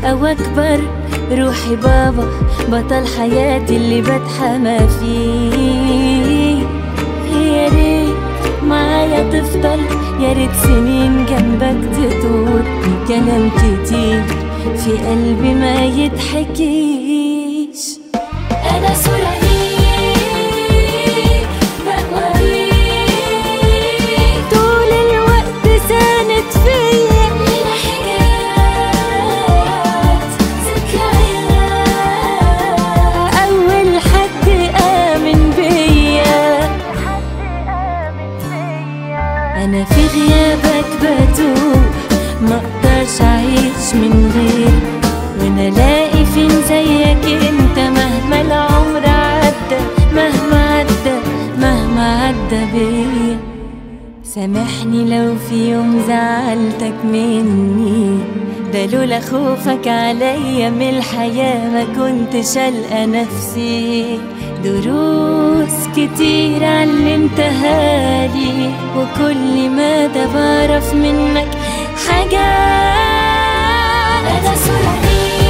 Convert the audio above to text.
أو أكبر روحي بابا بطل حياتي اللي بتحمى فيه. يا ريت معايا تفضل، يا ريت سنين جنبك تطول، كلام كتير في قلبي ما يتحكيش. أنا صورة ليك بقويك طول الوقت ساند فيا، لينا حكايات ذكريات، أول حد آمن بيا. أنا في غيابك بتوه، مقدرش أعيش من غيرك، وانا الاقي فين زيك انت مهما العمر عدى، مهما عدى بيا. سامحني لو في يوم زعلتك مني، ده لولا خوفك عليا من الحياة ما كنت شالقة نفسي. دروس كتير علمتها لي، وكل مدى بعرف منك حاجات. أنا صورة